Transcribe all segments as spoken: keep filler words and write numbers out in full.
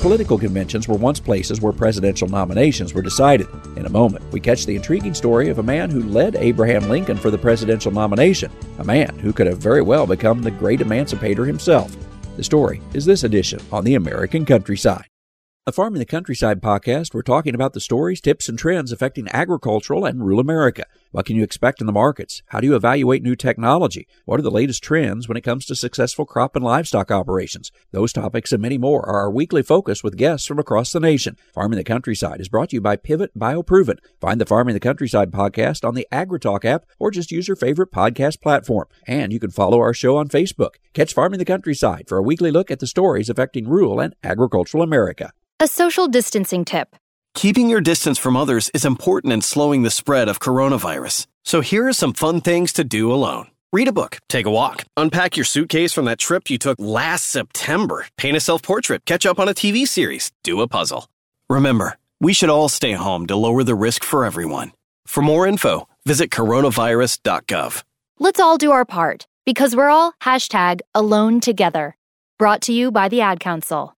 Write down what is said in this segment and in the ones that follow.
political conventions were once places where presidential nominations were decided. In a moment, we catch the intriguing story of a man who led Abraham Lincoln for the presidential nomination, a man who could have very well become the great emancipator himself. The story is this edition on the American Countryside. A Farm in the Countryside podcast, we're talking about the stories, tips, and trends affecting agricultural and rural America. What can you expect in the markets? How do you evaluate new technology? What are the latest trends when it comes to successful crop and livestock operations? Those topics and many more are our weekly focus with guests from across the nation. Farm in the Countryside is brought to you by Pivot BioProven. Find the Farm in the Countryside podcast on the AgriTalk app or just use your favorite podcast platform. And you can follow our show on Facebook. Catch Farm in the Countryside for a weekly look at the stories affecting rural and agricultural America. A social distancing tip. Keeping your distance from others is important in slowing the spread of coronavirus. So here are some fun things to do alone. Read a book, take a walk, unpack your suitcase from that trip you took last September, paint a self-portrait, catch up on a T V series, do a puzzle. Remember, we should all stay home to lower the risk for everyone. For more info, visit coronavirus dot gov. Let's all do our part, because we're all hashtag alone together. Brought to you by the Ad Council.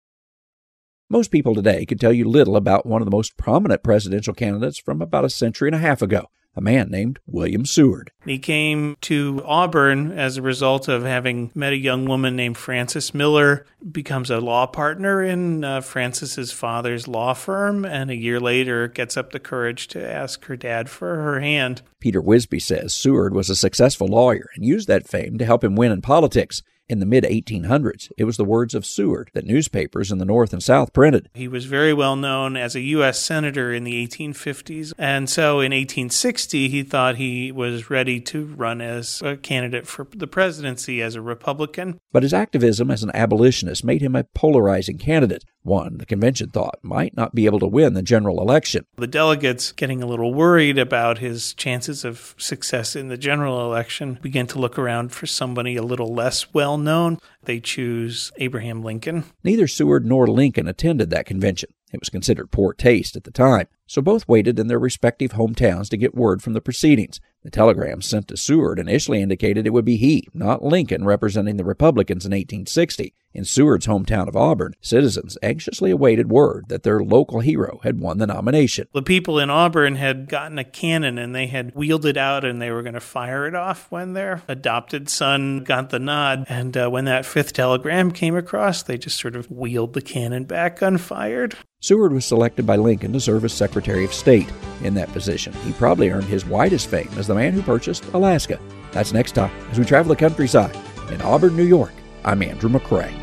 Most people today can tell you little about one of the most prominent presidential candidates from about a century and a half ago, a man named William Seward. He came to Auburn as a result of having met a young woman named Frances Miller, becomes a law partner in uh, Frances's father's law firm, and a year later gets up the courage to ask her dad for her hand. Peter Wisby says Seward was a successful lawyer and used that fame to help him win in politics. In the mid eighteen hundreds, it was the words of Seward that newspapers in the North and South printed. He was very well known as a U S senator in the eighteen fifties, and so in eighteen sixty, he thought he was ready to run as a candidate for the presidency as a Republican. But his activism as an abolitionist made him a polarizing candidate, one the convention thought might not be able to win the general election. The delegates, getting a little worried about his chances of success in the general election, began to look around for somebody a little less well known. They choose Abraham Lincoln. Neither Seward nor Lincoln attended that convention. It was considered poor taste at the time, so both waited in their respective hometowns to get word from the proceedings. The telegram sent to Seward initially indicated it would be he, not Lincoln, representing the Republicans in eighteen sixty. In Seward's hometown of Auburn, citizens anxiously awaited word that their local hero had won the nomination. The people in Auburn had gotten a cannon and they had wheeled it out and they were going to fire it off when their adopted son got the nod. And uh, when that fifth telegram came across, they just sort of wheeled the cannon back unfired. Seward was selected by Lincoln to serve as Secretary of State. In that position, he probably earned his widest fame as the man who purchased Alaska. That's next time as we travel the countryside. In Auburn, New York, I'm Andrew McCrae.